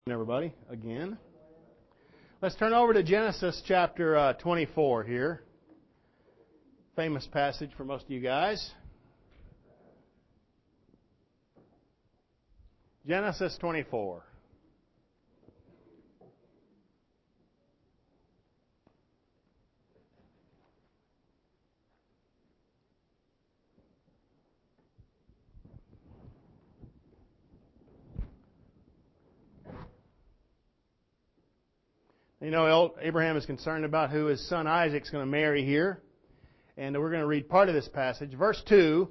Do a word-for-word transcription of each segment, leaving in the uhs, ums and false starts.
Everybody, again. Let's turn over to Genesis chapter uh, twenty-four here. Famous passage for most of you guys. Genesis twenty-four. You know, Abraham is concerned about who his son Isaac's going to marry here. And we're going to read part of this passage. Verse two.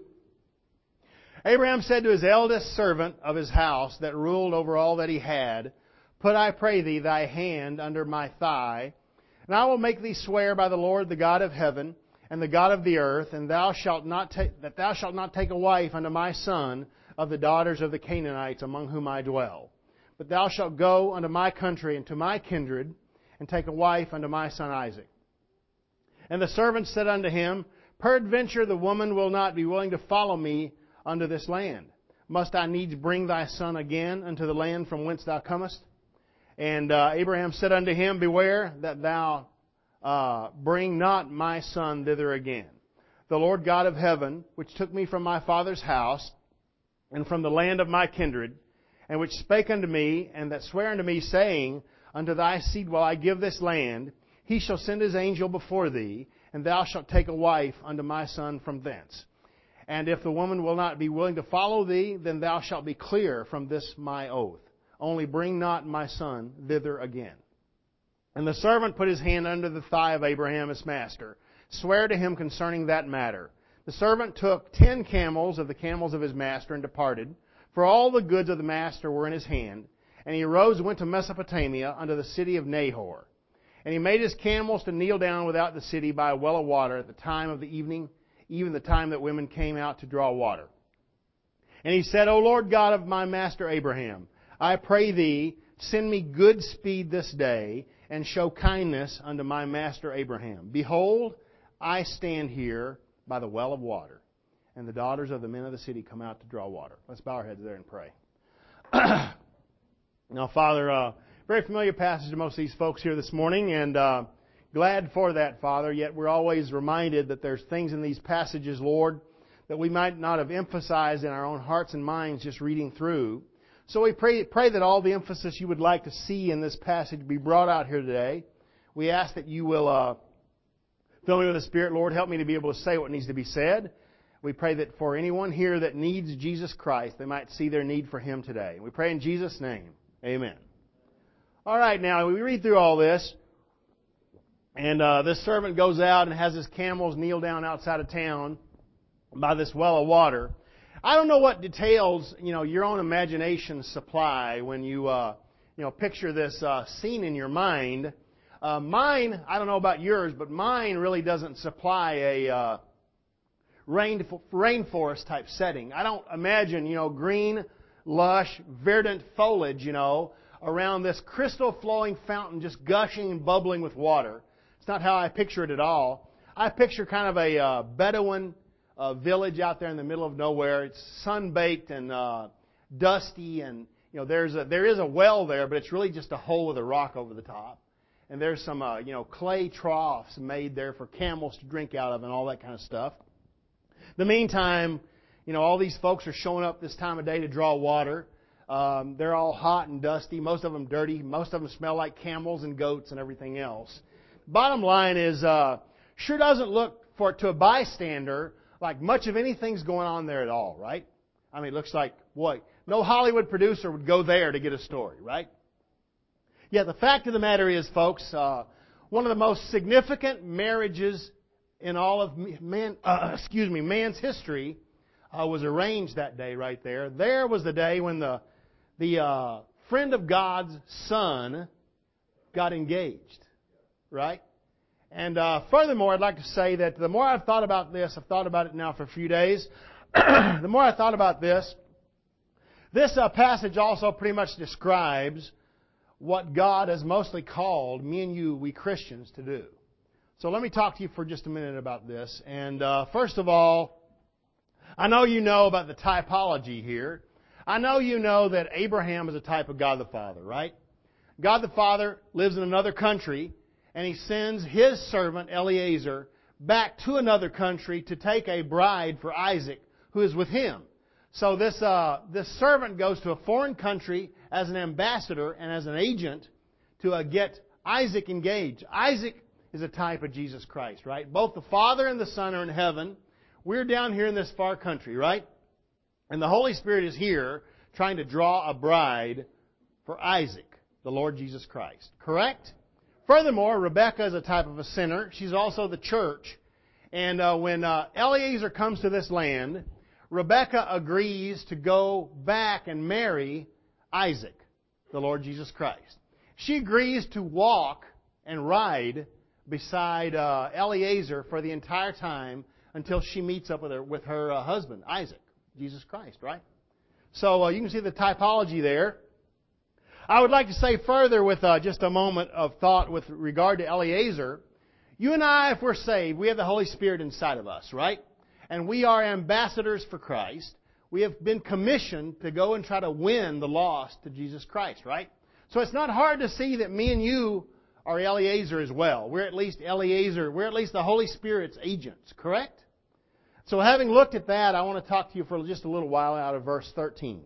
Abraham said to his eldest servant of his house that ruled over all that he had, "Put, I pray thee, thy hand under my thigh, and I will make thee swear by the Lord, the God of heaven, and the God of the earth, and thou shalt not take, that thou shalt not take a wife unto my son of the daughters of the Canaanites among whom I dwell. But thou shalt go unto my country and to my kindred, and take a wife unto my son Isaac." And the servant said unto him, "Peradventure the woman will not be willing to follow me unto this land. Must I needs bring thy son again unto the land from whence thou comest?" And uh, Abraham said unto him, "Beware that thou uh, bring not my son thither again. The Lord God of heaven, which took me from my father's house, and from the land of my kindred, and which spake unto me, and that sware unto me, saying, Unto thy seed will I give this land, he shall send his angel before thee, and thou shalt take a wife unto my son from thence. And if the woman will not be willing to follow thee, then thou shalt be clear from this my oath. Only bring not my son thither again." And the servant put his hand under the thigh of Abraham his master, sware to him concerning that matter. The servant took ten camels of the camels of his master, and departed, for all the goods of the master were in his hand. And he arose and went to Mesopotamia unto the city of Nahor. And he made his camels to kneel down without the city by a well of water at the time of the evening, even the time that women came out to draw water. And he said, "O Lord God of my master Abraham, I pray thee, send me good speed this day, and show kindness unto my master Abraham. Behold, I stand here by the well of water, and the daughters of the men of the city come out to draw water." Let's bow our heads there and pray. Now, Father, uh, very familiar passage to most of these folks here this morning, and uh, glad for that, Father. Yet we're always reminded that there's things in these passages, Lord, that we might not have emphasized in our own hearts and minds just reading through. So we pray, pray that all the emphasis you would like to see in this passage be brought out here today. We ask that you will uh, fill me with the Spirit, Lord. Help me to be able to say what needs to be said. We pray that for anyone here that needs Jesus Christ, they might see their need for Him today. We pray in Jesus' name. Amen. All right, now we read through all this, and uh, this servant goes out and has his camels kneel down outside of town by this well of water. I don't know what details, you know, your own imagination supply when you, uh, you know, picture this uh, scene in your mind. Uh, mine, I don't know about yours, but mine really doesn't supply a uh, rain, rainforest type setting. I don't imagine, you know, green, lush, verdant foliage, you know, around this crystal flowing fountain just gushing and bubbling with water. It's not how I picture it at all. I picture kind of a uh, Bedouin uh, village out there in the middle of nowhere. It's sun-baked and uh, dusty, and you know there's a, there is a well there, but it's really just a hole with a rock over the top. And there's some uh, you know clay troughs made there for camels to drink out of and all that kind of stuff. In the meantime, you know, all these folks are showing up this time of day to draw water. Um, they're all hot and dusty. Most of them dirty. Most of them smell like camels and goats and everything else. Bottom line is, uh, sure doesn't look for to a bystander like much of anything's going on there at all, right? I mean, it looks like, boy, no Hollywood producer would go there to get a story, right? Yet the fact of the matter is, folks, uh, one of the most significant marriages in all of man, uh, excuse me, man's history Uh, was arranged that day right there. There was the day when the the uh, friend of God's son got engaged, right? And uh, furthermore, I'd like to say that the more I've thought about this, I've thought about it now for a few days, the more I thought about this, this uh, passage also pretty much describes what God has mostly called me and you, we Christians, to do. So let me talk to you for just a minute about this. And uh, first of all, I know you know about the typology here. I know you know that Abraham is a type of God the Father, right? God the Father lives in another country, and He sends His servant Eliezer back to another country to take a bride for Isaac, who is with him. So this uh, this servant goes to a foreign country as an ambassador and as an agent to uh, get Isaac engaged. Isaac is a type of Jesus Christ, right? Both the Father and the Son are in heaven. We're down here in this far country, right? And the Holy Spirit is here trying to draw a bride for Isaac, the Lord Jesus Christ. Correct? Furthermore, Rebekah is a type of a sinner. She's also the church. And uh, when uh, Eliezer comes to this land, Rebekah agrees to go back and marry Isaac, the Lord Jesus Christ. She agrees to walk and ride beside uh, Eliezer for the entire time until she meets up with her, with her uh, husband, Isaac, Jesus Christ, right? So uh, you can see the typology there. I would like to say further with uh, just a moment of thought with regard to Eliezer. You and I, if we're saved, we have the Holy Spirit inside of us, right? And we are ambassadors for Christ. We have been commissioned to go and try to win the lost to Jesus Christ, right? So it's not hard to see that me and you are Eliezer as well. We're at least Eliezer. We're at least the Holy Spirit's agents, correct? So having looked at that, I want to talk to you for just a little while out of verse thirteen.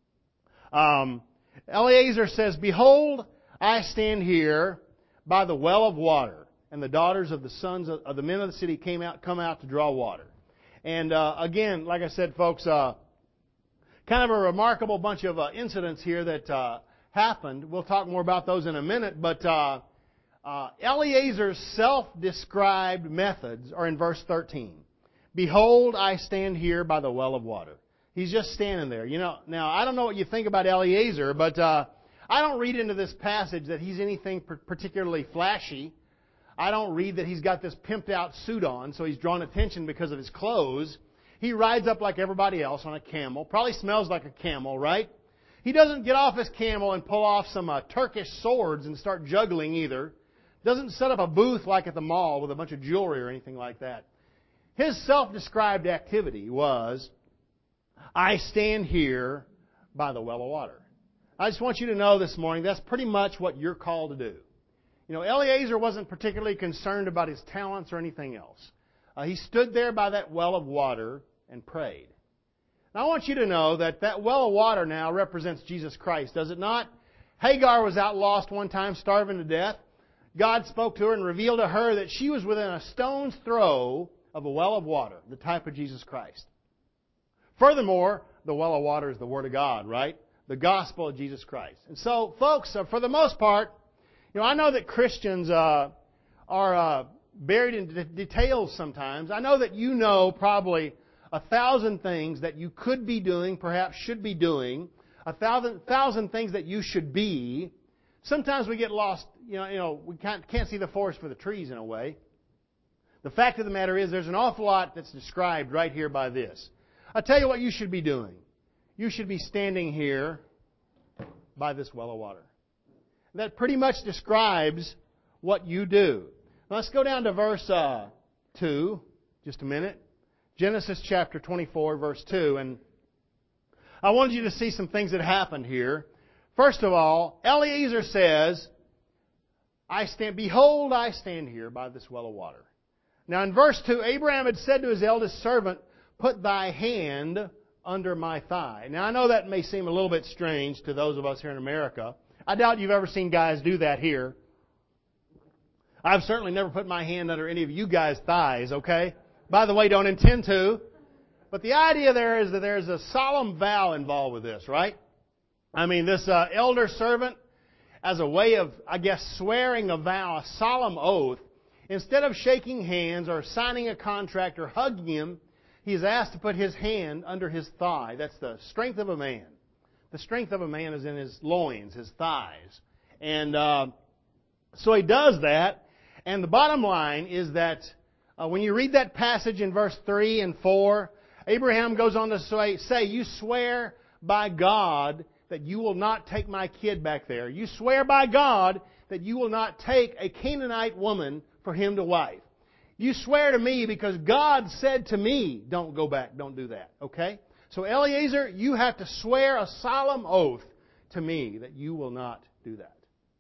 Um, Eliezer says, "Behold, I stand here by the well of water, and the daughters of the sons of, of the men of the city came out, come out to draw water." And uh, again, like I said, folks, uh, kind of a remarkable bunch of uh, incidents here that uh, happened. We'll talk more about those in a minute. But uh, uh, Eliezer's self-described methods are in verse thirteen. "Behold, I stand here by the well of water." He's just standing there. You know, now, I don't know what you think about Eliezer, but uh, I don't read into this passage that he's anything particularly flashy. I don't read that he's got this pimped out suit on, so he's drawn attention because of his clothes. He rides up like everybody else on a camel. Probably smells like a camel, right? He doesn't get off his camel and pull off some uh, Turkish swords and start juggling either. Doesn't set up a booth like at the mall with a bunch of jewelry or anything like that. His self-described activity was, "I stand here by the well of water." I just want you to know this morning, that's pretty much what you're called to do. You know, Eliezer wasn't particularly concerned about his talents or anything else. Uh, he stood there by that well of water and prayed. Now, I want you to know that that well of water now represents Jesus Christ, does it not? Hagar was out lost one time, starving to death. God spoke to her and revealed to her that she was within a stone's throw of a well of water, the type of Jesus Christ. Furthermore, the well of water is the Word of God, right? The gospel of Jesus Christ. And so, folks, uh, for the most part, you know, I know that Christians uh, are uh, buried in de- details sometimes. I know that you know probably a thousand things that you could be doing, perhaps should be doing, a thousand thousand things that you should be. Sometimes we get lost. You know, you know, we can't can't see the forest for the trees in a way. The fact of the matter is, there's an awful lot that's described right here by this. I'll tell you what you should be doing. You should be standing here by this well of water. That pretty much describes what you do. Now let's go down to verse uh, two, just a minute. Genesis chapter twenty-four, verse two. And I wanted you to see some things that happened here. First of all, Eliezer says, "I stand, behold, I stand here by this well of water." Now in verse two, Abraham had said to his eldest servant, "Put thy hand under my thigh." Now I know that may seem a little bit strange to those of us here in America. I doubt you've ever seen guys do that here. I've certainly never put my hand under any of you guys' thighs, okay? By the way, don't intend to. But the idea there is that there's a solemn vow involved with this, right? I mean, this uh, elder servant, as a way of, I guess, swearing a vow, a solemn oath, instead of shaking hands or signing a contract or hugging him, he is asked to put his hand under his thigh. That's the strength of a man. The strength of a man is in his loins, his thighs. And uh, so he does that. And the bottom line is that uh, when you read that passage in verse three and four, Abraham goes on to say, say, "You swear by God that you will not take my kid back there. You swear by God that you will not take a Canaanite woman for him to wife. You swear to me because God said to me, don't go back, don't do that." Okay? So Eliezer, you have to swear a solemn oath to me that you will not do that.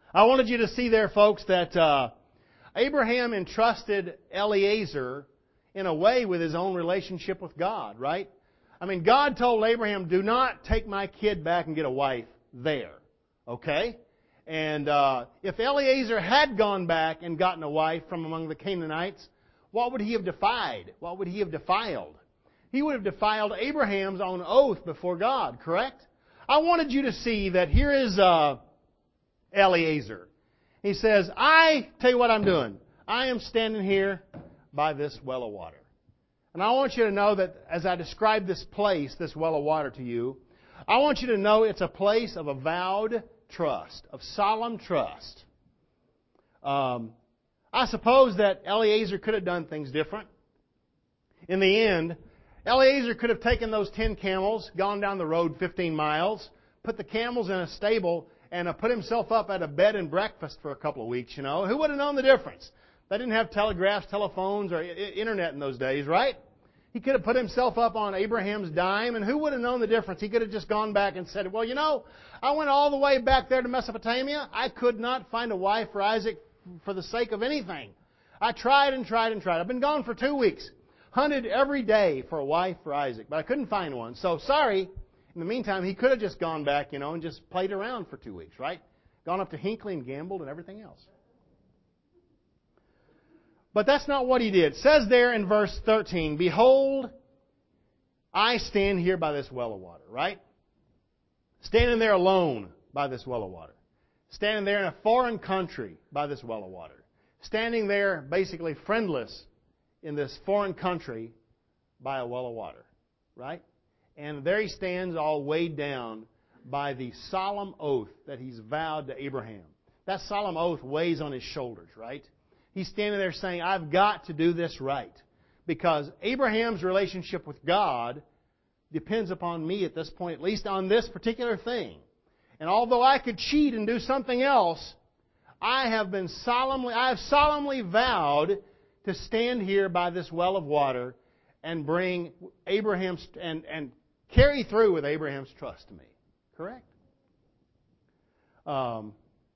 I wanted you to see there, folks, that uh, Abraham entrusted Eliezer in a way with his own relationship with God, right? I mean, God told Abraham, do not take my kid back and get a wife there, okay? And uh, if Eliezer had gone back and gotten a wife from among the Canaanites, what would he have defied? What would he have defiled? He would have defiled Abraham's own oath before God, correct? I wanted you to see that here is uh, Eliezer. He says, I tell you what I'm doing. I am standing here by this well of water. And I want you to know that as I describe this place, this well of water to you, I want you to know it's a place of avowed trust, of solemn trust. Um, I suppose that Eliezer could have done things different. In the end, Eliezer could have taken those ten camels, gone down the road fifteen miles, put the camels in a stable, and uh, put himself up at a bed and breakfast for a couple of weeks, you know. Who would have known the difference? They didn't have telegraphs, telephones, or I- internet in those days, right? He could have put himself up on Abraham's dime, and who would have known the difference? He could have just gone back and said, well, you know, I went all the way back there to Mesopotamia. I could not find a wife for Isaac for the sake of anything. I tried and tried and tried. I've been gone for two weeks. Hunted every day for a wife for Isaac, but I couldn't find one. So, sorry. In the meantime, he could have just gone back, you know, and just played around for two weeks, right? Gone up to Hinckley and gambled and everything else. But that's not what he did. It says there in verse thirteen, behold, I stand here by this well of water, right? Standing there alone by this well of water. Standing there in a foreign country by this well of water. Standing there basically friendless in this foreign country by a well of water, right? And there he stands all weighed down by the solemn oath that he's vowed to Abraham. That solemn oath weighs on his shoulders, right? He's standing there saying, I've got to do this right. Because Abraham's relationship with God depends upon me at this point, at least on this particular thing. And although I could cheat and do something else, I have been solemnly, I have solemnly vowed to stand here by this well of water and bring Abraham's and, and carry through with Abraham's trust to me. Correct? Um,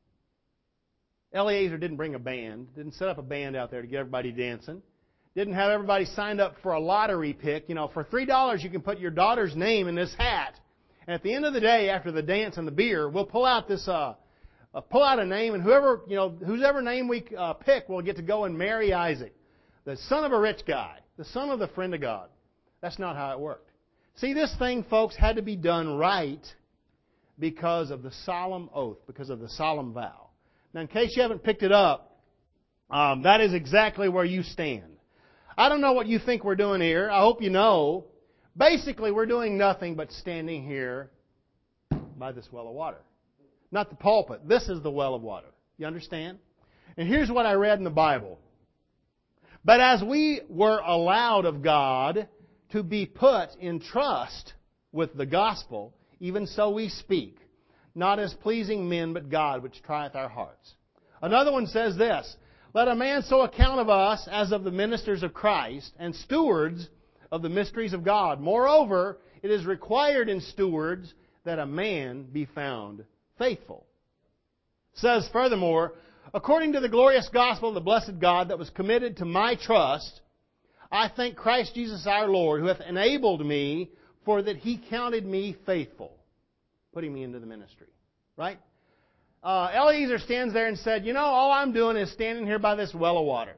Eliezer didn't bring a band, didn't set up a band out there to get everybody dancing. Didn't have everybody signed up for a lottery pick. You know, for three dollars you can put your daughter's name in this hat. And at the end of the day, after the dance and the beer, we'll pull out this, uh, uh pull out a name, and whoever, you know, whoever name we uh, pick will get to go and marry Isaac, the son of a rich guy, the son of the friend of God. That's not how it worked. See, this thing, folks, had to be done right because of the solemn oath, because of the solemn vow. Now, in case you haven't picked it up, um, that is exactly where you stand. I don't know what you think we're doing here. I hope you know. Basically, we're doing nothing but standing here by this well of water. Not the pulpit. This is the well of water. You understand? And here's what I read in the Bible. But as we were allowed of God to be put in trust with the gospel, even so we speak, not as pleasing men, but God, which trieth our hearts. Another one says this, let a man so account of us as of the ministers of Christ and stewards of the mysteries of God. Moreover, it is required in stewards that a man be found faithful. It says furthermore, according to the glorious gospel of the blessed God that was committed to my trust, I thank Christ Jesus our Lord, who hath enabled me, for that He counted me faithful, putting me into the ministry. Right? Uh, Eliezer stands there and said, you know, all I'm doing is standing here by this well of water.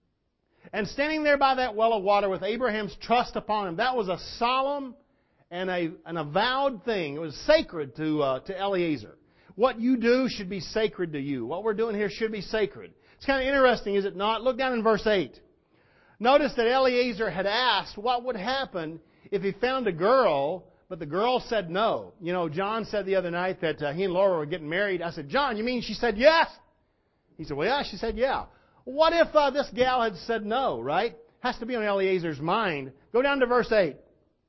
And standing there by that well of water with Abraham's trust upon him, that was a solemn and a, an avowed thing. It was sacred to, uh, to Eliezer. What you do should be sacred to you. What we're doing here should be sacred. It's kind of interesting, is it not? Look down in verse eight. Notice that Eliezer had asked what would happen if he found a girl, but the girl said no. You know, John said the other night that uh, he and Laura were getting married. I said, John, you mean she said yes? He said, well, yeah, she said yeah. What if uh, this gal had said no, right? Has to be on Eliezer's mind. Go down to verse eight.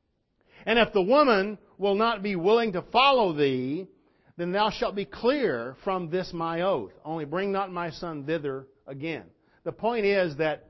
And if the woman will not be willing to follow thee, then thou shalt be clear from this my oath. Only bring not my son thither again. The point is that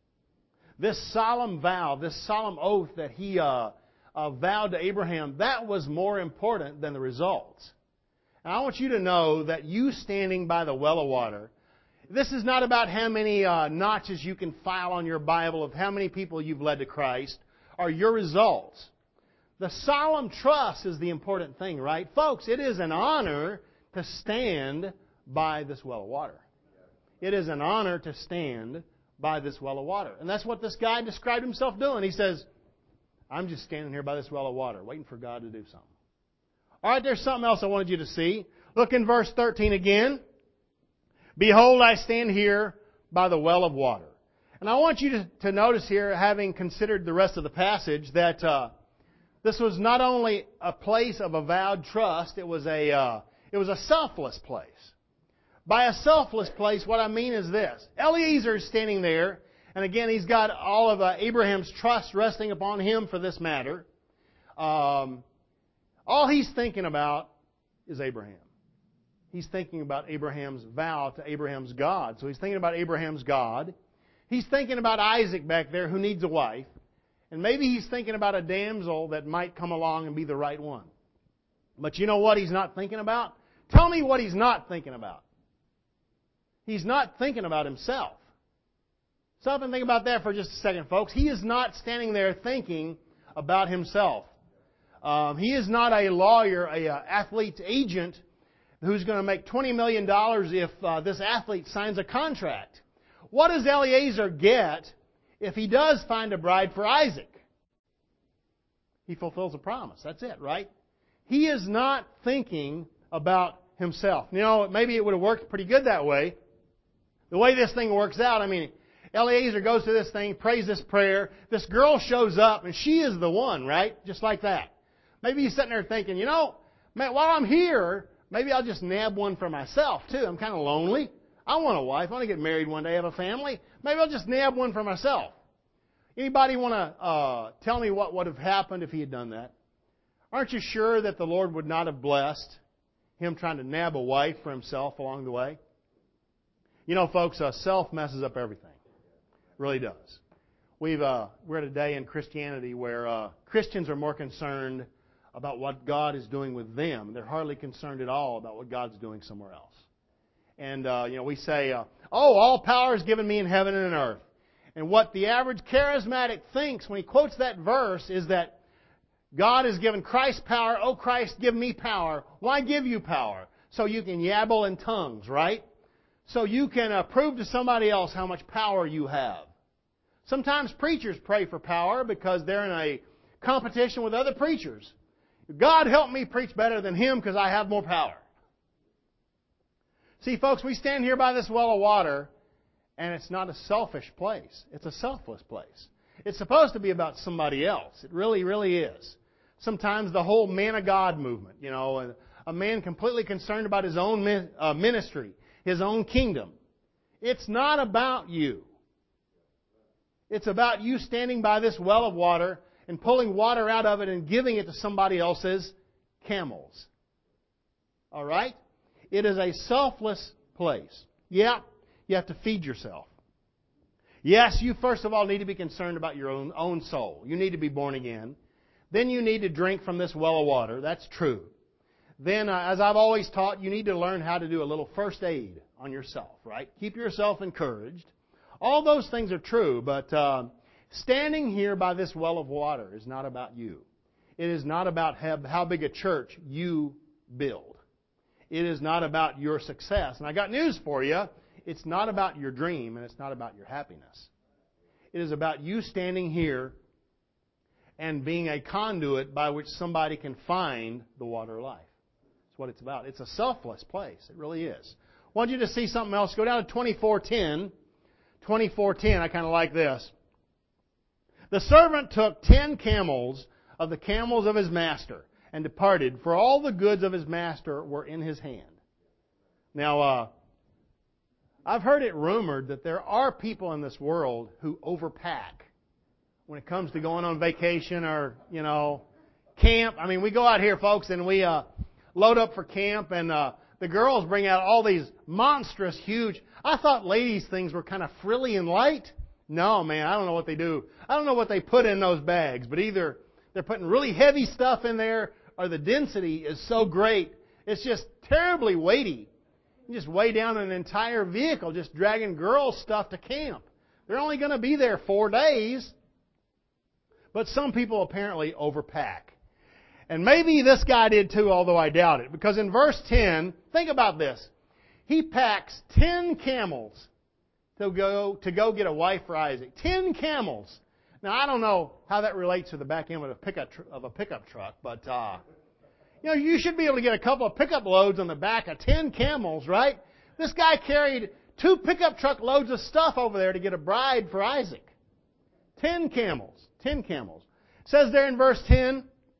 this solemn vow, this solemn oath that he uh, uh, vowed to Abraham, that was more important than the results. And I want you to know that you standing by the well of water, this is not about how many uh, notches you can file on your Bible of how many people you've led to Christ or your results. The solemn trust is the important thing, right? Folks, it is an honor to stand by this well of water. It is an honor to stand by this well of water. And that's what this guy described himself doing. He says, I'm just standing here by this well of water, waiting for God to do something. All right, there's something else I wanted you to see. Look in verse thirteen again. Behold, I stand here by the well of water. And I want you to, to notice here, having considered the rest of the passage, that uh, this was not only a place of avowed trust, it was a uh, it was a selfless place. By a selfless place, what I mean is this. Eliezer is standing there, and again, he's got all of uh, Abraham's trust resting upon him for this matter. Um, all he's thinking about is Abraham. He's thinking about Abraham's vow to Abraham's God. So he's thinking about Abraham's God. He's thinking about Isaac back there who needs a wife. And maybe he's thinking about a damsel that might come along and be the right one. But you know what he's not thinking about? Tell me what he's not thinking about. He's not thinking about himself. Stop and think about that for just a second, folks. He is not standing there thinking about himself. Um, he is not a lawyer, a uh, athlete's agent who's going to make twenty million dollars if uh, this athlete signs a contract. What does Eliezer get if he does find a bride for Isaac? He fulfills a promise. That's it, right? He is not thinking about himself. You know, maybe it would have worked pretty good that way. The way this thing works out, I mean, Eliezer goes through this thing, prays this prayer. This girl shows up, and she is the one, right? Just like that. Maybe he's sitting there thinking, you know, man, while I'm here, maybe I'll just nab one for myself, too. I'm kind of lonely. I want a wife. I want to get married one day, have a family. Maybe I'll just nab one for myself. Anybody want to uh, tell me what would have happened if he had done that? Aren't you sure that the Lord would not have blessed him trying to nab a wife for himself along the way? You know, folks, uh, self messes up everything. It really does. We've uh, we're at a day in Christianity where uh, Christians are more concerned about what God is doing with them. They're hardly concerned at all about what God's doing somewhere else. And, uh, you know, we say, uh, oh, all power is given me in heaven and in earth. And what the average charismatic thinks when he quotes that verse is that God has given Christ power. Oh, Christ, give me power. Why give you power? So you can yabble in tongues, right? So you can uh, prove to somebody else how much power you have. Sometimes preachers pray for power because they're in a competition with other preachers. God help me preach better than him because I have more power. See, folks, we stand here by this well of water, and it's not a selfish place. It's a selfless place. It's supposed to be about somebody else. It really, really is. Sometimes the whole man of God movement, you know, a man completely concerned about his own ministry, his own kingdom. It's not about you. It's about you standing by this well of water and pulling water out of it and giving it to somebody else's camels. All right? It is a selfless place. Yeah, you have to feed yourself. Yes, you first of all need to be concerned about your own, own soul. You need to be born again. Then you need to drink from this well of water. That's true. Then, uh, as I've always taught, you need to learn how to do a little first aid on yourself, right? Keep yourself encouraged. All those things are true, but uh, standing here by this well of water is not about you. It is not about how, how big a church you build. It is not about your success. And I got news for you. It's not about your dream, and it's not about your happiness. It is about you standing here and being a conduit by which somebody can find the water of life. That's what it's about. It's a selfless place. It really is. I want you to see something else. Go down to twenty-four ten. twenty-four ten, I kind of like this. The servant took ten camels of the camels of his master and departed, for all the goods of his master were in his hand. Now, uh, I've heard it rumored that there are people in this world who overpack when it comes to going on vacation or, you know, camp. I mean, we go out here, folks, and we uh, load up for camp, and uh, the girls bring out all these monstrous, huge... I thought ladies' things were kind of frilly and light. No, man, I don't know what they do. I don't know what they put in those bags, but either they're putting really heavy stuff in there or the density is so great It's just terribly weighty. You just weigh down an entire vehicle just dragging girls' stuff to camp. They're only going to be there four days. But some people apparently overpack. And maybe this guy did too, although I doubt it. Because in verse ten, think about this. He packs ten camels to go to go get a wife for Isaac. Ten camels. Now, I don't know how that relates to the back end of a pickup, tr- of a pickup truck, but uh, you know, you should be able to get a couple of pickup loads on the back of ten camels, right? This guy carried two pickup truck loads of stuff over there to get a bride for Isaac. Ten camels. Ten camels. It says there in verse ten,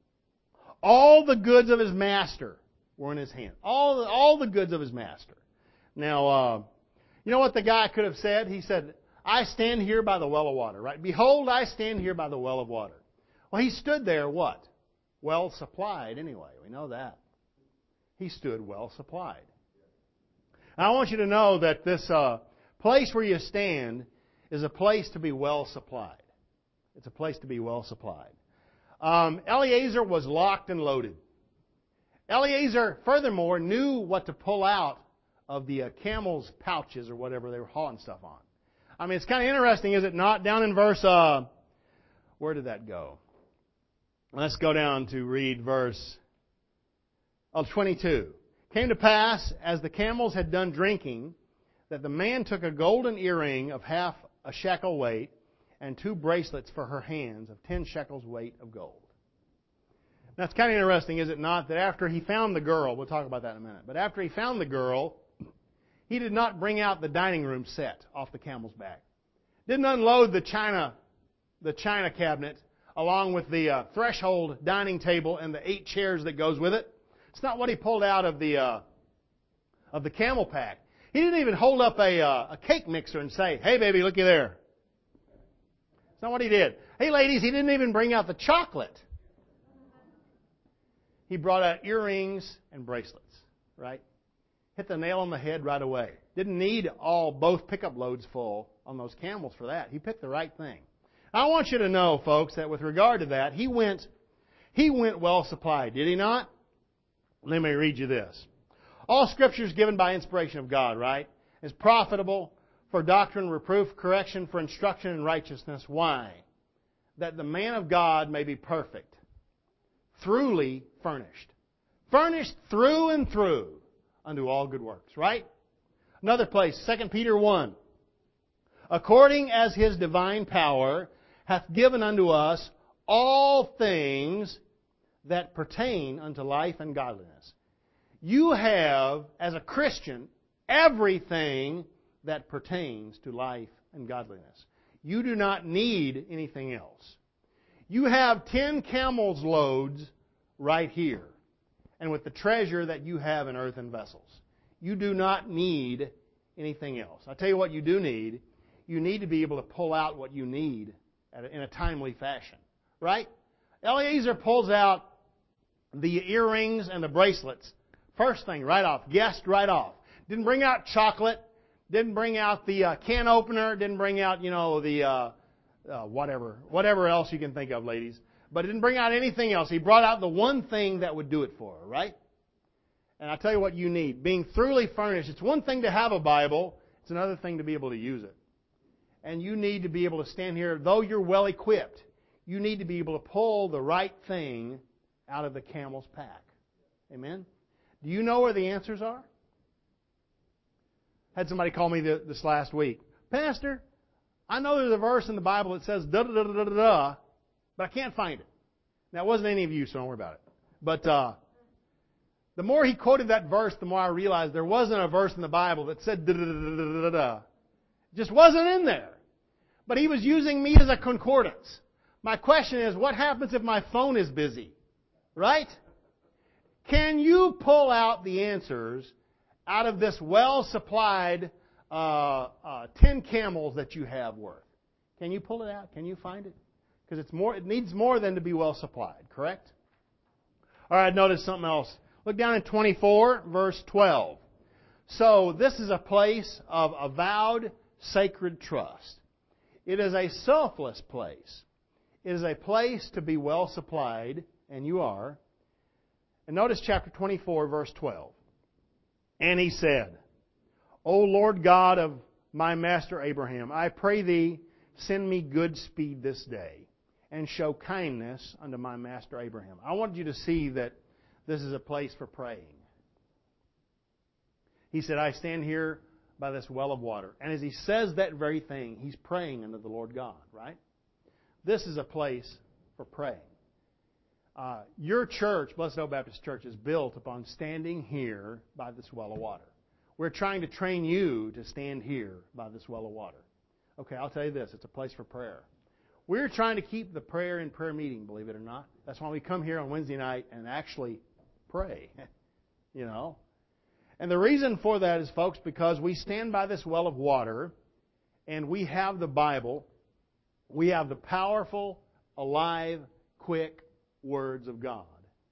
all the goods of his master were in his hand. All the, all the goods of his master. Now, uh, you know what the guy could have said? He said, I stand here by the well of water, right? Behold, I stand here by the well of water. Well, he stood there, what? Well supplied anyway. We know that. He stood well supplied. And I want you to know that this uh, place where you stand is a place to be well supplied. It's a place to be well supplied. Um, Eliezer was locked and loaded. Eliezer, furthermore, knew what to pull out of the uh, camel's pouches or whatever they were hauling stuff on. I mean, it's kind of interesting, is it not? Down in verse, uh, where did that go? Let's go down to read verse oh, twenty-two. Came to pass, as the camels had done drinking, that the man took a golden earring of half a shekel weight and two bracelets for her hands of ten shekels weight of gold. Now, it's kind of interesting, is it not, that after he found the girl, we'll talk about that in a minute, but after he found the girl, he did not bring out the dining room set off the camel's back. Didn't unload the china, the china cabinet along with the uh, threshold dining table and the eight chairs that goes with it. It's not what he pulled out of the uh, of the camel pack. He didn't even hold up a, uh, a cake mixer and say, "Hey, baby, looky there." That's not what he did. Hey, ladies, he didn't even bring out the chocolate. He brought out earrings and bracelets, right? Hit the nail on the head right away. Didn't need all both pickup loads full on those camels for that. He picked the right thing. I want you to know, folks, that with regard to that, he went, he went well supplied, did he not? Let me read you this. All Scripture is given by inspiration of God, right? Is profitable for doctrine, reproof, correction, for instruction in righteousness. Why? That the man of God may be perfect, throughly furnished. Furnished through and through unto all good works, right? Another place, Second Peter one. According as His divine power hath given unto us all things that pertain unto life and godliness. You have, as a Christian, everything that pertains to life and godliness. You do not need anything else. You have ten camels' loads right here, and with the treasure that you have in earthen vessels. You do not need anything else. I'll tell you what you do need. You need to be able to pull out what you need in a timely fashion. Right? Eliezer pulls out the earrings and the bracelets. First thing, right off. Guessed right off. Didn't bring out chocolate. Didn't bring out the uh, can opener. Didn't bring out, you know, the uh, uh, whatever. Whatever else you can think of, ladies. But didn't bring out anything else. He brought out the one thing that would do it for her, right? And I'll tell you what you need. Being thoroughly furnished. It's one thing to have a Bible. It's another thing to be able to use it. And you need to be able to stand here, though you're well equipped, you need to be able to pull the right thing out of the camel's pack. Amen? Do you know where the answers are? I had somebody call me this last week. Pastor, I know there's a verse in the Bible that says da da da da da da, but I can't find it. Now, it wasn't any of you, so don't worry about it. But uh, the more he quoted that verse, the more I realized there wasn't a verse in the Bible that said da da da da da da da. It just wasn't in there. But he was using me as a concordance. My question is, what happens if my phone is busy? Right? Can you pull out the answers out of this well-supplied uh, uh, ten camels that you have worth? Can you pull it out? Can you find it? Because it's more. It needs more than to be well-supplied, correct? All right, notice something else. Look down in twenty-four, verse twelve. So this is a place of avowed sacred trust. It is a selfless place. It is a place to be well supplied, and you are. And notice chapter twenty-four, verse twelve. And he said, O Lord God of my master Abraham, I pray thee, send me good speed this day, and show kindness unto my master Abraham. I want you to see that this is a place for praying. He said, I stand here by this well of water. And as he says that very thing, he's praying unto the Lord God, right? This is a place for praying. Uh, your church, Blessed Hope Baptist Church, is built upon standing here by this well of water. We're trying to train you to stand here by this well of water. Okay, I'll tell you this. It's a place for prayer. We're trying to keep the prayer in prayer meeting, believe it or not. That's why we come here on Wednesday night and actually pray. You know? And the reason for that is, folks, because we stand by this well of water and we have the Bible. We have the powerful, alive, quick words of God.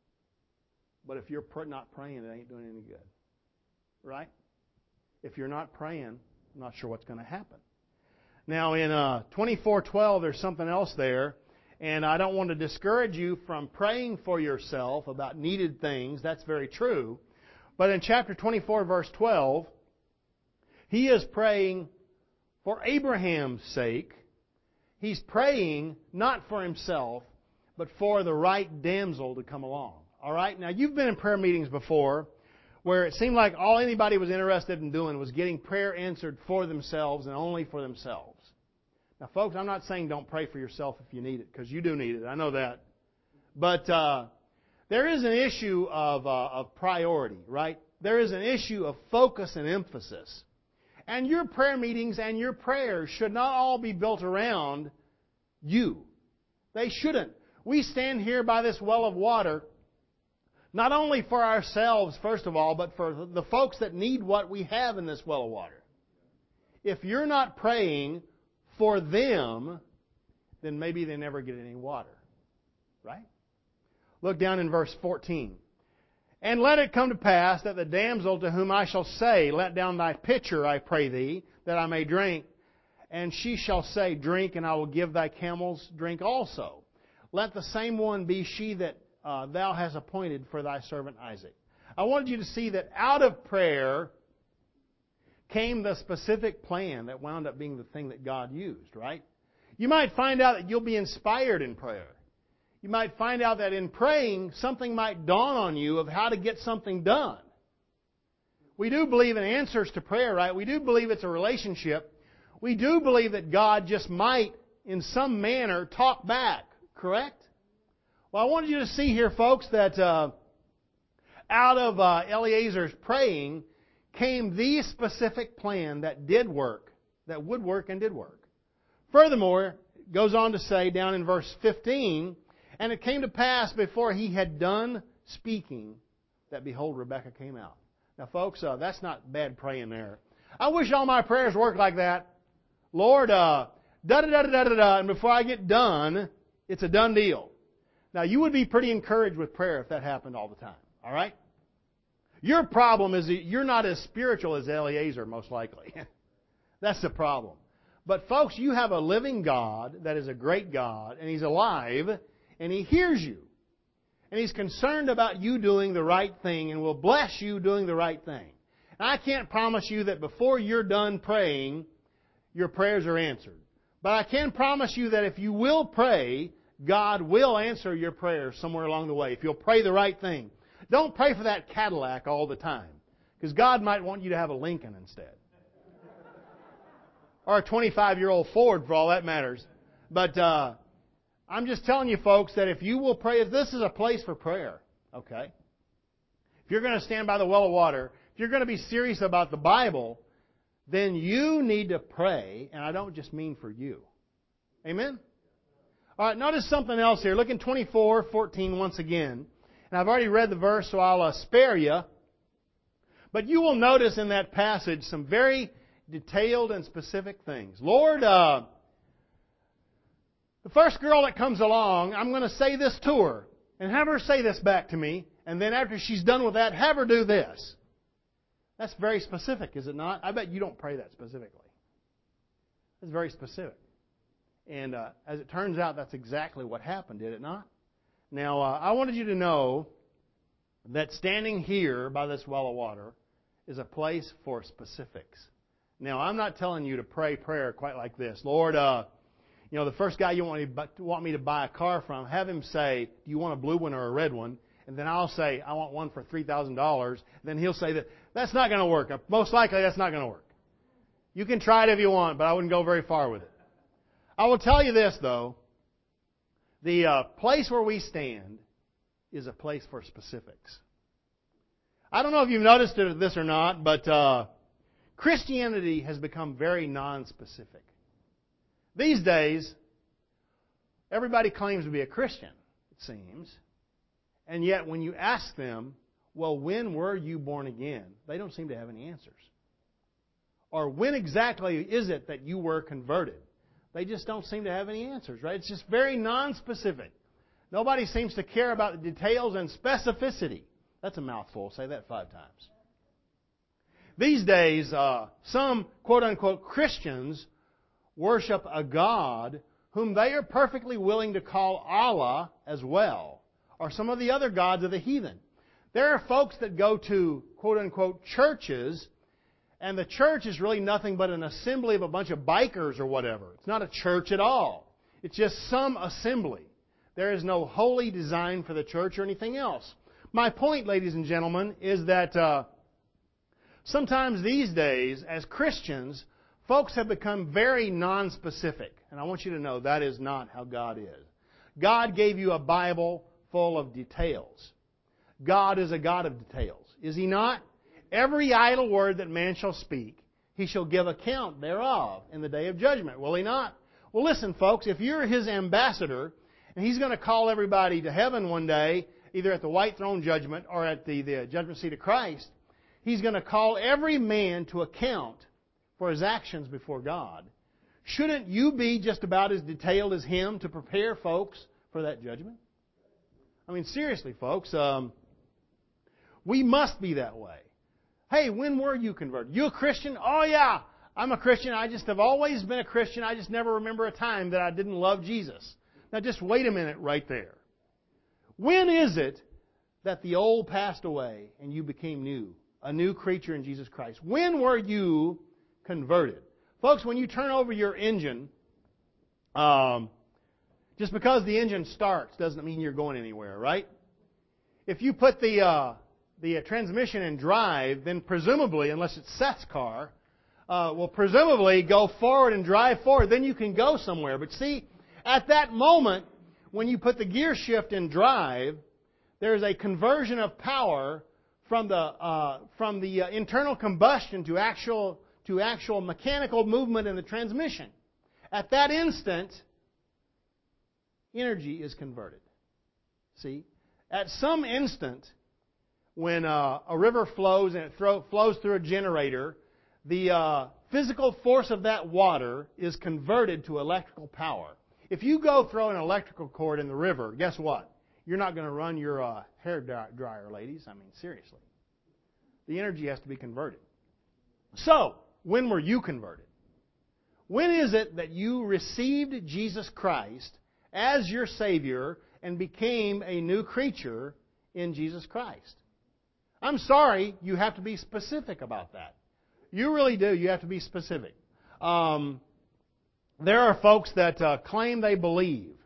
But if you're not praying, it ain't doing any good. Right? If you're not praying, I'm not sure what's going to happen. Now, in uh, twenty-four twelve, there's something else there. And I don't want to discourage you from praying for yourself about needed things. That's very true. But in chapter twenty-four, verse twelve, he is praying for Abraham's sake. He's praying not for himself, but for the right damsel to come along. All right? Now, you've been in prayer meetings before where it seemed like all anybody was interested in doing was getting prayer answered for themselves and only for themselves. Now, folks, I'm not saying don't pray for yourself if you need it, because you do need it. I know that. But uh, there is an issue of, uh, of priority, right? There is an issue of focus and emphasis. And your prayer meetings and your prayers should not all be built around you. They shouldn't. We stand here by this well of water not only for ourselves, first of all, but for the folks that need what we have in this well of water. If you're not praying for them, then maybe they never get any water. Right? Look down in verse fourteen. And let it come to pass that the damsel to whom I shall say, Let down thy pitcher, I pray thee, that I may drink. And she shall say, Drink, and I will give thy camels drink also. Let the same one be she that uh, thou hast appointed for thy servant Isaac. I wanted you to see that out of prayer came the specific plan that wound up being the thing that God used, right? You might find out that you'll be inspired in prayer. You might find out that in praying, something might dawn on you of how to get something done. We do believe in answers to prayer, right? We do believe it's a relationship. We do believe that God just might, in some manner, talk back, correct? Well, I wanted you to see here, folks, that uh, out of uh, Eliezer's praying came the specific plan that did work, that would work and did work. Furthermore, it goes on to say down in verse fifteen, And it came to pass before he had done speaking that, behold, Rebekah came out. Now, folks, uh, that's not bad praying there. I wish all my prayers worked like that. Lord, uh, da-da-da-da-da-da, and before I get done, it's a done deal. Now, you would be pretty encouraged with prayer if that happened all the time. All right? Your problem is that you're not as spiritual as Eliezer, most likely. That's the problem. But, folks, you have a living God that is a great God, and He's alive, and He hears you. And He's concerned about you doing the right thing and will bless you doing the right thing. And I can't promise you that before you're done praying, your prayers are answered. But I can promise you that if you will pray, God will answer your prayers somewhere along the way. If you'll pray the right thing. Don't pray for that Cadillac all the time. Because God might want you to have a Lincoln instead. Or a twenty-five-year-old Ford, for all that matters. But uh, I'm just telling you, folks, that if you will pray, this is a place for prayer. Okay? If you're going to stand by the well of water, if you're going to be serious about the Bible, then you need to pray, and I don't just mean for you. Amen? All right, notice something else here. Look in twenty-four fourteen once again. And I've already read the verse, so I'll uh, spare you. But you will notice in that passage some very detailed and specific things. Lord, uh, the first girl that comes along, I'm going to say this to her. And have her say this back to me. And then after she's done with that, have her do this. That's very specific, is it not? I bet you don't pray that specifically. That's very specific. And uh, as it turns out, that's exactly what happened, did it not? Now, uh, I wanted you to know that standing here by this well of water is a place for specifics. Now, I'm not telling you to pray prayer quite like this. Lord, uh, you know, the first guy you want me, to, want me to buy a car from, have him say, do you want a blue one or a red one? And then I'll say, I want one for three thousand dollars. Then he'll say that that's not going to work. Most likely that's not going to work. You can try it if you want, but I wouldn't go very far with it. I will tell you this, though. The uh, place where we stand is a place for specifics. I don't know if you've noticed this or not, but uh, Christianity has become very non-specific. These days, everybody claims to be a Christian, it seems. And yet, when you ask them, well, when were you born again? They don't seem to have any answers. Or when exactly is it that you were converted? They just don't seem to have any answers, right? It's just very non-specific. Nobody seems to care about the details and specificity. That's a mouthful. Say that five times. These days, uh, some quote-unquote Christians worship a God whom they are perfectly willing to call Allah as well, or some of the other gods of the heathen. There are folks that go to quote-unquote churches, and the church is really nothing but an assembly of a bunch of bikers or whatever. It's not a church at all. It's just some assembly. There is no holy design for the church or anything else. My point, ladies and gentlemen, is that uh, sometimes these days, as Christians, folks have become very non-specific. And I want you to know that is not how God is. God gave you a Bible full of details. God is a God of details. Is He not? Every idle word that man shall speak, he shall give account thereof in the day of judgment. Will he not? Well, listen, folks, if you're His ambassador, and He's going to call everybody to heaven one day, either at the white throne judgment or at the, the judgment seat of Christ, He's going to call every man to account for his actions before God. Shouldn't you be just about as detailed as Him to prepare folks for that judgment? I mean, seriously, folks, um, we must be that way. Hey, when were you converted? You a Christian? Oh, yeah, I'm a Christian. I just have always been a Christian. I just never remember a time that I didn't love Jesus. Now, just wait a minute right there. When is it that the old passed away and you became new, a new creature in Jesus Christ? When were you converted? Folks, when you turn over your engine, um, just because the engine starts doesn't mean you're going anywhere, right? If you put the uh, the transmission in drive, then presumably, unless it's Seth's car, uh, will presumably go forward and drive forward. Then you can go somewhere. But see, at that moment, when you put the gear shift in drive, there's a conversion of power from the uh, from the uh, internal combustion to actual to actual mechanical movement in the transmission. At that instant, energy is converted. See, at some instant, when uh, a river flows and it throw, flows through a generator, the uh, physical force of that water is converted to electrical power. If you go throw an electrical cord in the river, guess what? You're not going to run your uh, hair dryer, ladies. I mean, seriously. The energy has to be converted. So, when were you converted? When is it that you received Jesus Christ as your Savior and became a new creature in Jesus Christ? I'm sorry, you have to be specific about that. You really do. You have to be specific. Um, there are folks that uh, claim they believe.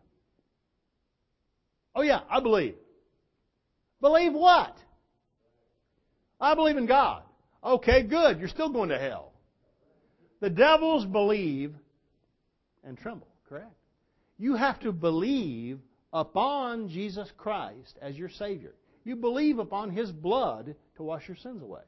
Oh yeah, I believe. Believe what? I believe in God. Okay, good. You're still going to hell. The devils believe and tremble, correct? You have to believe upon Jesus Christ as your Savior. You believe upon His blood to wash your sins away.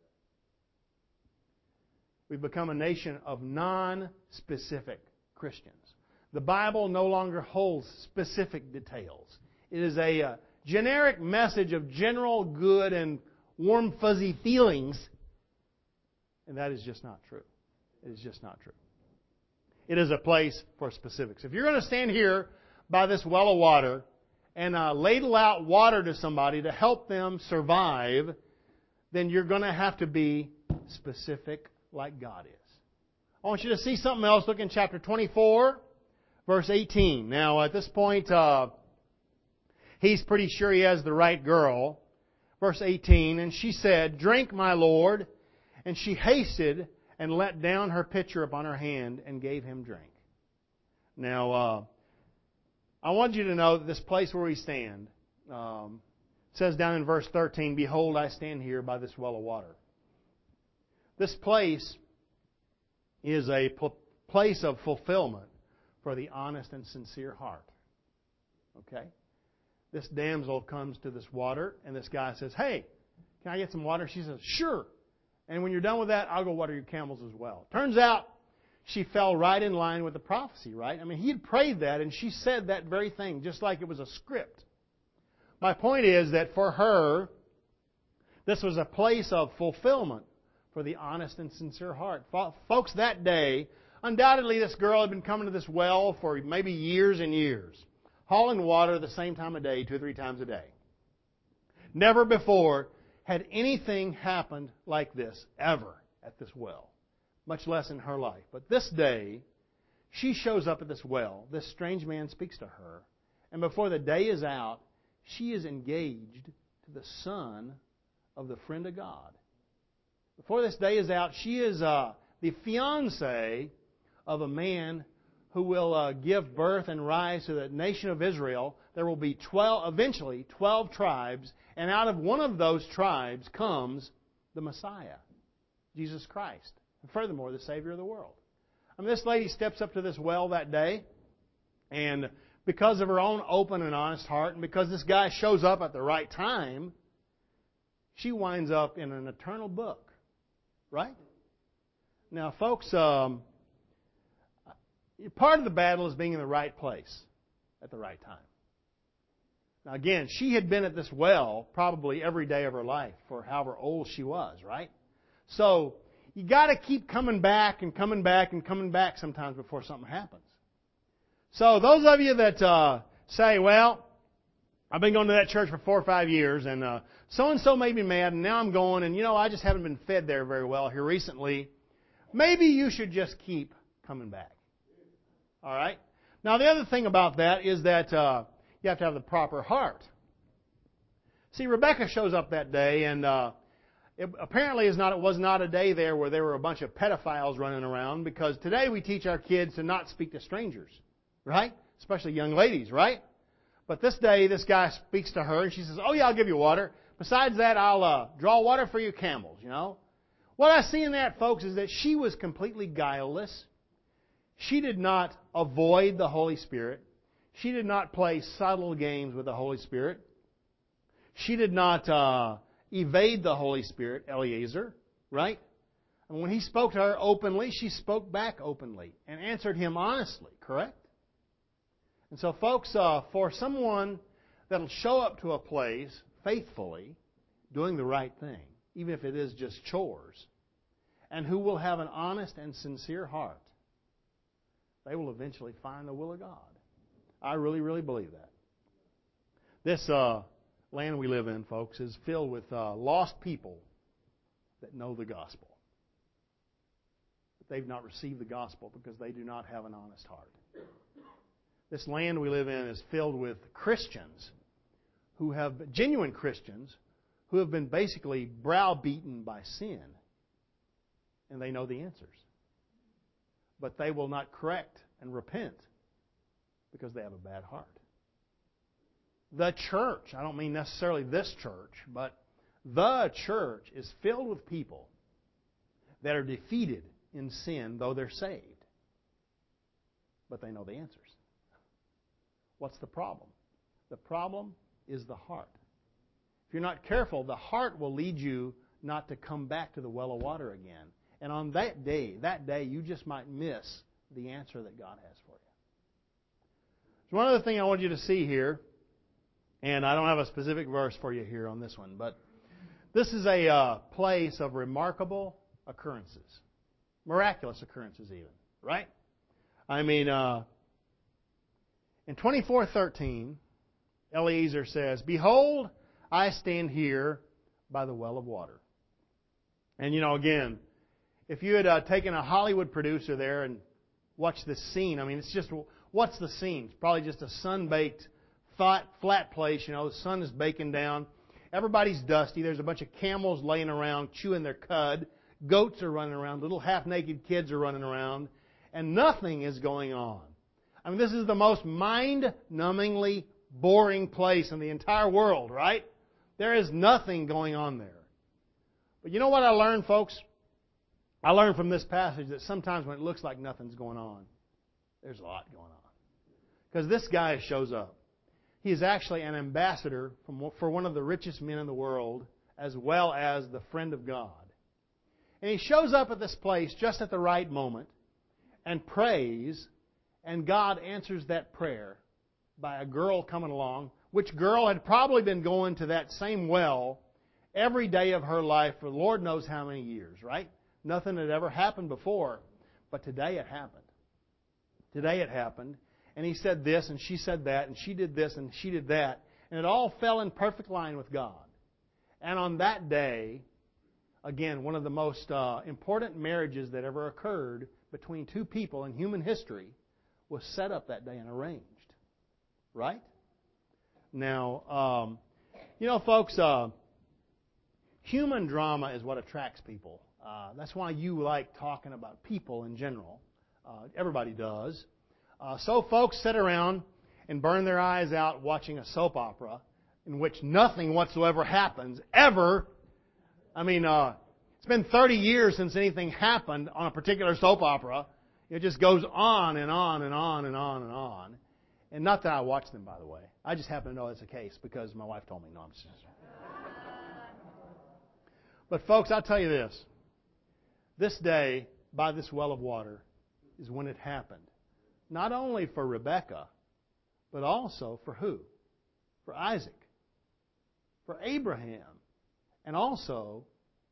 We've become a nation of non-specific Christians. The Bible no longer holds specific details. It is a uh, generic message of general good and warm, fuzzy feelings. And that is just not true. It is just not true. It is a place for specifics. If you're going to stand here by this well of water and uh, ladle out water to somebody to help them survive, then you're going to have to be specific like God is. I want you to see something else. Look in chapter twenty-four, verse eighteen. Now, at this point, uh, he's pretty sure he has the right girl. Verse eighteen, and she said, drink, my lord. And she hasted and let down her pitcher upon her hand and gave him drink. Now, uh, I want you to know that this place where we stand, um, says down in verse thirteen, behold, I stand here by this well of water. This place is a pl- place of fulfillment for the honest and sincere heart. Okay? This damsel comes to this water, and this guy says, hey, can I get some water? She says, sure. And when you're done with that, I'll go water your camels as well. Turns out, she fell right in line with the prophecy, right? I mean, he had prayed that, and she said that very thing, just like it was a script. My point is that for her, this was a place of fulfillment for the honest and sincere heart. Folks, that day, undoubtedly this girl had been coming to this well for maybe years and years, hauling water the same time of day, two or three times a day. Never before had anything happened like this, ever, at this well, much less in her life. But this day, she shows up at this well. This strange man speaks to her, and before the day is out, she is engaged to the son of the friend of God. Before this day is out, she is uh, the fiancée of a man who will uh, give birth and rise to the nation of Israel. There will be twelve, eventually twelve tribes, and out of one of those tribes comes the Messiah, Jesus Christ, and furthermore, the Savior of the world. I mean, this lady steps up to this well that day, and because of her own open and honest heart, and because this guy shows up at the right time, she winds up in an eternal book. Right? Now, folks, um, part of the battle is being in the right place at the right time. Now, again, she had been at this well probably every day of her life for however old she was, right? So, you got to keep coming back and coming back and coming back sometimes before something happens. So, those of you that uh, say, well, I've been going to that church for four or five years, and uh, so-and-so made me mad, and now I'm going, and, you know, I just haven't been fed there very well here recently. Maybe you should just keep coming back. All right? Now, the other thing about that is that uh, you have to have the proper heart. See, Rebecca shows up that day, and uh, it apparently is not, it was not a day there where there were a bunch of pedophiles running around, because today we teach our kids to not speak to strangers, right? Especially young ladies, right? But this day, this guy speaks to her, and she says, oh, yeah, I'll give you water. Besides that, I'll uh, draw water for your camels, you know. What I see in that, folks, is that she was completely guileless. She did not avoid the Holy Spirit. She did not play subtle games with the Holy Spirit. She did not uh, evade the Holy Spirit, Eliezer, right? And when he spoke to her openly, she spoke back openly and answered him honestly, correct? And so, folks, uh, for someone that will show up to a place faithfully, doing the right thing, even if it is just chores, and who will have an honest and sincere heart, they will eventually find the will of God. I really, really believe that. This uh, land we live in, folks, is filled with uh, lost people that know the gospel. But they've not received the gospel because they do not have an honest heart. This land we live in is filled with Christians who have, genuine Christians, who have been basically browbeaten by sin. And they know the answers. But they will not correct and repent because they have a bad heart. The church, I don't mean necessarily this church, but the church is filled with people that are defeated in sin, though they're saved. But they know the answers. What's the problem? The problem is the heart. If you're not careful, the heart will lead you not to come back to the well of water again. And on that day, that day, you just might miss the answer that God has for you. There's one other thing I want you to see here, and I don't have a specific verse for you here on this one, but this is a uh, place of remarkable occurrences. Miraculous occurrences even, right? I mean, uh, in twenty-four thirteen, Eliezer says, behold, I stand here by the well of water. And, you know, again, if you had uh, taken a Hollywood producer there and watched this scene, I mean, it's just, what's the scene? It's probably just a sun-baked, flat, flat place. You know, the sun is baking down. Everybody's dusty. There's a bunch of camels laying around chewing their cud. Goats are running around. Little half-naked kids are running around. And nothing is going on. I mean, this is the most mind-numbingly boring place in the entire world, right? There is nothing going on there. But you know what I learned, folks? I learned from this passage that sometimes when it looks like nothing's going on, there's a lot going on. Because this guy shows up. He is actually an ambassador from, for one of the richest men in the world, as well as the friend of God. And he shows up at this place just at the right moment and prays, and God answers that prayer by a girl coming along, which girl had probably been going to that same well every day of her life for Lord knows how many years, right? Nothing had ever happened before, but today it happened. Today it happened. And he said this, and she said that, and she did this, and she did that. And it all fell in perfect line with God. And on that day, again, one of the most uh, important marriages that ever occurred between two people in human history was set up that day and arranged. Right? Now, um, you know, folks, uh, human drama is what attracts people. Uh, that's why you like talking about people in general. Uh, everybody does. Uh, so folks sit around and burn their eyes out watching a soap opera in which nothing whatsoever happens, ever. I mean, uh, it's been thirty years since anything happened on a particular soap opera. It just goes on and on and on and on and on. And not that I watch them, by the way. I just happen to know that's the case because my wife told me. No, I'm just... But folks, I'll tell you this. This day, by this well of water, is when it happened. Not only for Rebekah, but also for who? For Isaac. For Abraham. And also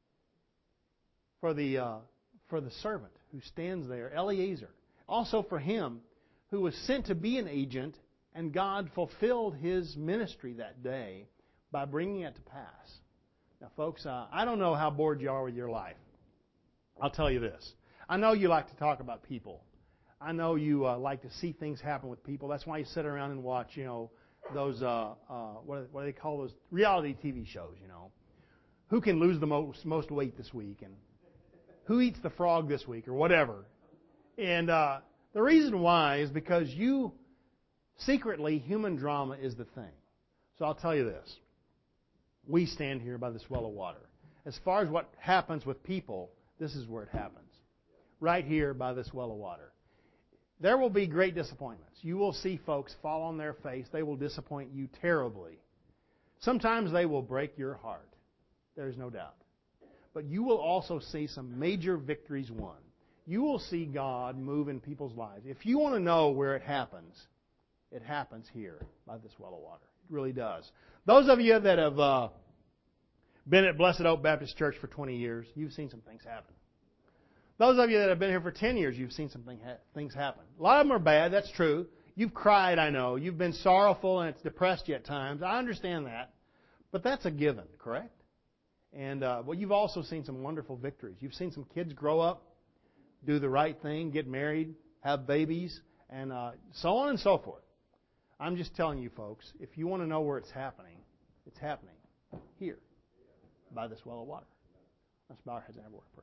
for the, uh, for the servant who stands there, Eliezer. Also for him who was sent to be an agent, and God fulfilled His ministry that day by bringing it to pass. Now, folks, uh, I don't know how bored you are with your life. I'll tell you this. I know you like to talk about people. I know you uh, like to see things happen with people. That's why you sit around and watch, you know, those, uh, uh, what, what do they call those reality T V shows, you know. Who can lose the most, most weight this week, and who eats the frog this week, or whatever. And uh, the reason why is because you, secretly, human drama is the thing. So I'll tell you this. We stand here by this well of water. As far as what happens with people, this is where it happens. Right here by this well of water. There will be great disappointments. You will see folks fall on their face. They will disappoint you terribly. Sometimes they will break your heart. There's no doubt. But you will also see some major victories won. You will see God move in people's lives. If you want to know where it happens, it happens here by this well of water. It really does. Those of you that have uh, been at Blessed Oak Baptist Church for twenty years, you've seen some things happen. Those of you that have been here for ten years, you've seen some things happen. A lot of them are bad, that's true. You've cried, I know. You've been sorrowful and it's depressed you at times. I understand that. But that's a given, correct? And uh, well, you've also seen some wonderful victories. You've seen some kids grow up, do the right thing, get married, have babies, and uh, so on and so forth. I'm just telling you, folks, if you want to know where it's happening, it's happening here by this well of water. Let's bow our heads and have a word of prayer.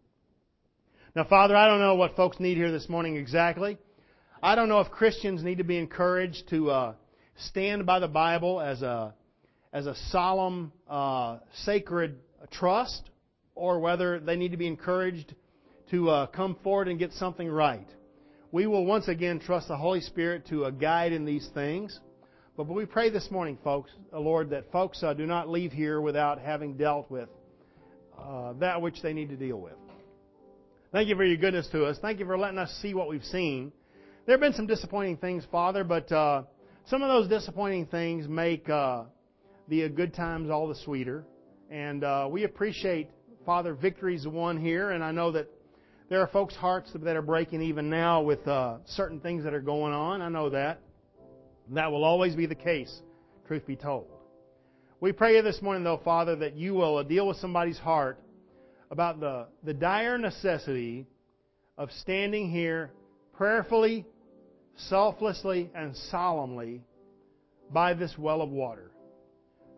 Now, Father, I don't know what folks need here this morning exactly. I don't know if Christians need to be encouraged to uh, stand by the Bible as a as a solemn, uh, sacred trust, or whether they need to be encouraged to uh, come forward and get something right. We will once again trust the Holy Spirit to uh, guide in these things. But we pray this morning, folks, uh, Lord, that folks uh, do not leave here without having dealt with uh, that which they need to deal with. Thank you for your goodness to us. Thank you for letting us see what we've seen. There have been some disappointing things, Father, but uh, some of those disappointing things make uh, the good times all the sweeter. And uh, we appreciate, Father, victories won here. And I know that there are folks' hearts that are breaking even now with uh, certain things that are going on. I know that. That will always be the case, truth be told. We pray this morning, though, Father, that you will deal with somebody's heart about the, the dire necessity of standing here prayerfully, selflessly, and solemnly by this well of water.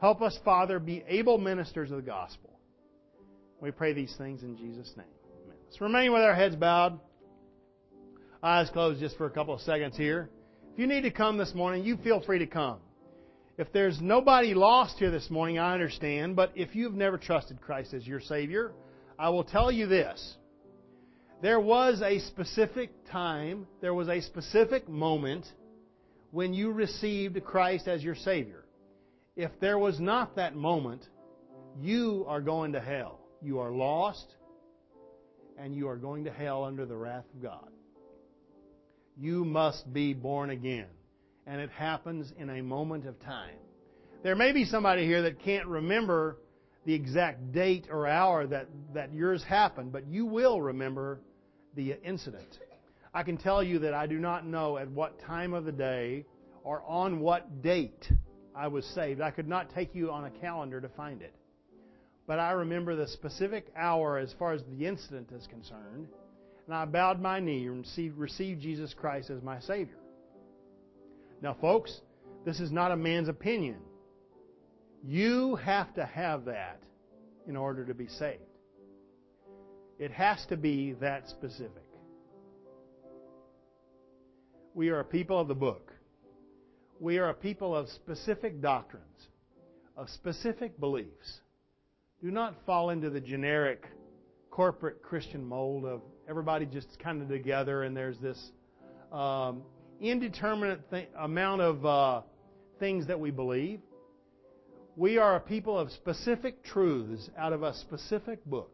Help us, Father, be able ministers of the gospel. We pray these things in Jesus' name. Amen. Let's remain with our heads bowed, eyes closed just for a couple of seconds here. If you need to come this morning, you feel free to come. If there's nobody lost here this morning, I understand. But if you've never trusted Christ as your Savior, I will tell you this. There was a specific time, there was a specific moment when you received Christ as your Savior. If there was not that moment, you are going to hell. You are lost, and you are going to hell under the wrath of God. You must be born again, and it happens in a moment of time. There may be somebody here that can't remember the exact date or hour that, that yours happened, but you will remember the incident. I can tell you that I do not know at what time of the day or on what date I was saved. I could not take you on a calendar to find it. But I remember the specific hour as far as the incident is concerned, and I bowed my knee and received, received Jesus Christ as my Savior. Now, folks, this is not a man's opinion. You have to have that in order to be saved. It has to be that specific. We are a people of the book. We are a people of specific doctrines, of specific beliefs. Do not fall into the generic corporate Christian mold of everybody just kind of together and there's this um, indeterminate th- amount of uh, things that we believe. We are a people of specific truths out of a specific book.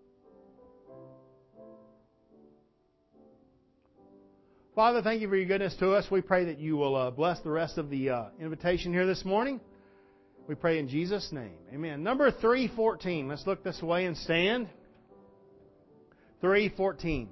Father, thank you for your goodness to us. We pray that you will uh, bless the rest of the uh, invitation here this morning. We pray in Jesus' name. Amen. Number three fourteen. Let's look this way and stand. three fourteen.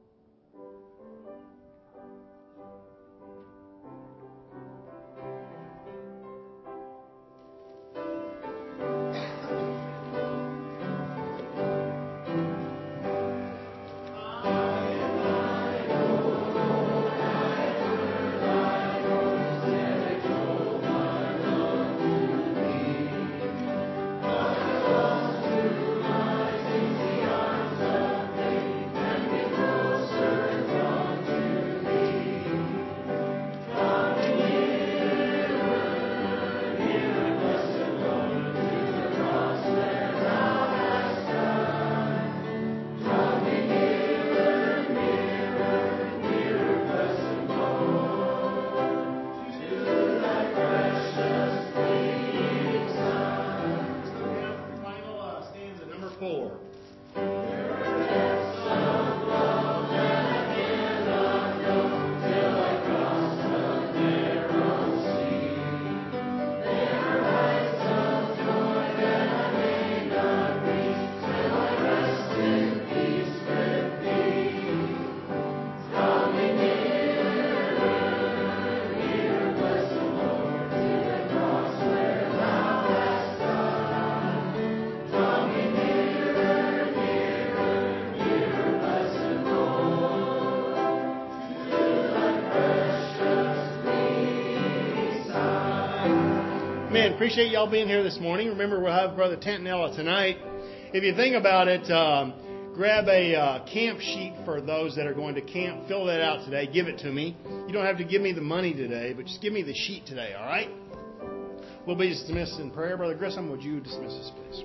Appreciate y'all being here this morning. Remember, we'll have Brother Tantanella tonight. If you think about it, um, grab a uh, camp sheet for those that are going to camp. Fill that out today. Give it to me. You don't have to give me the money today, but just give me the sheet today, all right? We'll be dismissed in prayer. Brother Grissom, would you dismiss us, please?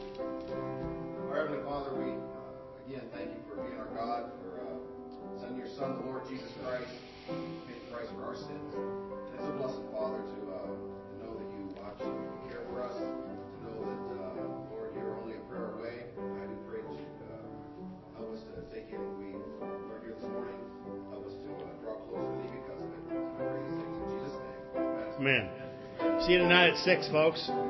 Our Heavenly Father, we uh, again thank you for being our God, for uh, sending your Son, the Lord Jesus Christ, to pay the price for our sins. It's a blessed, Father, to, uh, to know that you watch and you care for us, to know that, uh, Lord, you're only a prayer away. I do pray that you uh, help us to take in what we learned here this morning. Help us to uh, draw closer to thee because of it. I pray these things in Jesus' name. Amen. Amen. See you tonight at six, folks.